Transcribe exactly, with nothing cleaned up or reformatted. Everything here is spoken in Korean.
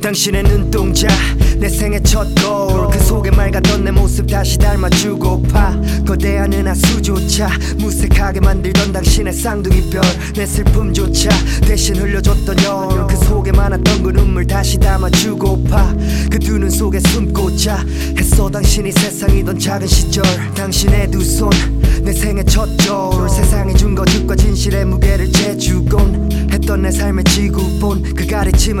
당신의 눈동자 내 생애 첫 거울 그 속에 맑았던 내 모습 다시 닮아주고파 거대한 은하수조차 무색하게 만들던 당신의 쌍둥이별 내 슬픔조차 대신 흘려줬던 열 그 속에 많았던 그 눈물 다시 담아주고파 그 두 눈 속에 숨고자 했어 당신이 세상이던 작은 시절 당신의 두 손 내 생애 첫 저울 세상이 준 거짓과 진실의 무게를 재주곤 했던 내 삶의 지구본 그 가르침은